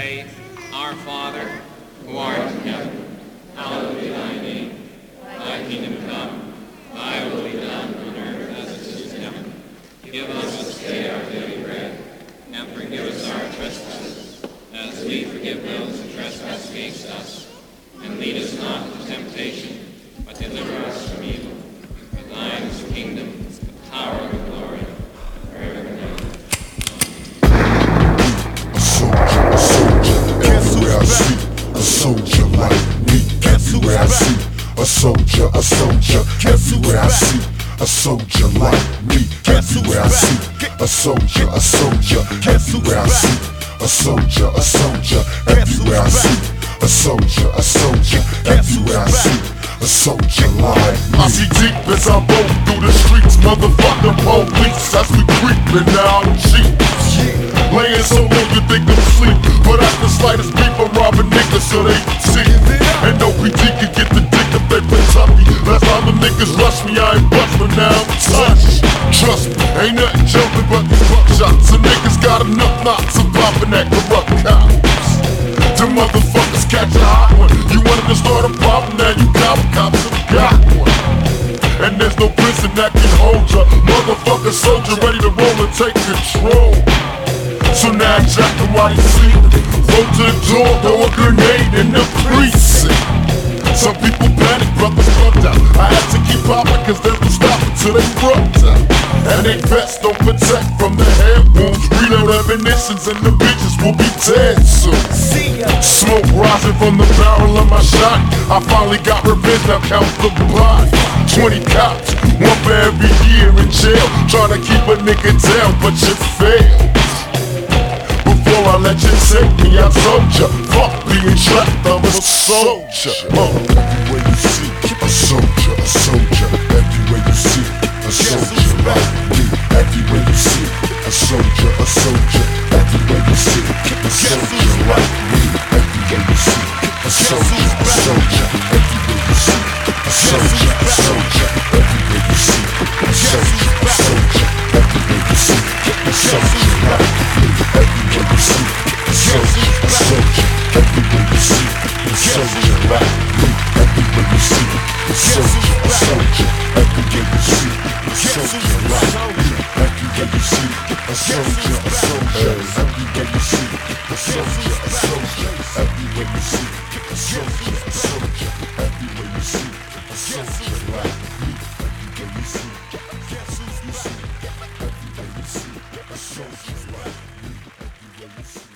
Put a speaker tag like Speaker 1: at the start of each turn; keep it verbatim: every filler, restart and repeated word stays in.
Speaker 1: pray, Our Father, who art in heaven, hallowed be thy name. Thy kingdom come, thy will be done on earth as it is in heaven. Give us this day our daily bread, and forgive us our trespasses, as we forgive those who trespass against us. And lead us not into temptation, but deliver us from evil. For thine is the kingdom, the power, and the glory, forever and ever.
Speaker 2: A soldier, a soldier, everywhere I see. A soldier like me, everywhere I see. A soldier, a soldier, everywhere I see. A soldier like me, everywhere I see. A soldier, a soldier, everywhere I see. A soldier, a soldier, everywhere I see. A soldier, a soldier, everywhere I see. A soldier like me. I see deep as I roll through the streets, motherfucking police as we creepin' down the cheeks. Laying so low you think I'm asleep, but at the slightest beep I'm robbing niggas so they can see. And no P D can get the dick if they play toughy. Last time the niggas rush me, I ain't bust, but now I'm touched. Trust me, ain't nothing jumping but these buckshots. Some niggas got enough knots of popping that corrupt cops. Them motherfuckers catch a hot one. You wanted to start a problem, now you got cops have got one. And there's no prison that can hold ya. Motherfucker soldier ready to roll and take control. So now jack him while he's sleeping. Roll to the door, throw a grenade in the precinct. Some people panic, brothers bugged out. I had to keep popping cause they don't stop until they broke out. And they vests don't protect from the head wounds. Reload ammunitions and the bitches will be dead soon. Smoke rising from the barrel of my shot. I finally got revenge, now count the body. Twenty cops, one for every year in jail. Trying to keep a nigga down, but you failed. Before I let you take me, I told ya, fuck being trapped, I'm a soldier. Uh, everywhere you see, a soldier, a soldier. Everywhere you see, a soldier like me. Everywhere you see, a soldier, a soldier. Everywhere you see, a soldier like me. Everywhere you see, a soldier, a soldier. Everywhere you see, a soldier, a soldier. Everywhere you see, a soldier, a soldier. Everywhere you see, a soldier like me. Everywhere you see, a soldier, a soldier. Everywhere you see, a soldier like me. Everywhere you see, a soldier, a soldier. Everywhere you see, a soldier like me. Everywhere you see, a soldier, a soldier. Everywhere you see, a soldier, a soldier. Everywhere you see, a soldier, a soldier. Everywhere you see, a soldier like me. Everywhere you see, everywhere you see, everywhere you see, a soldier like me. Everywhere you see.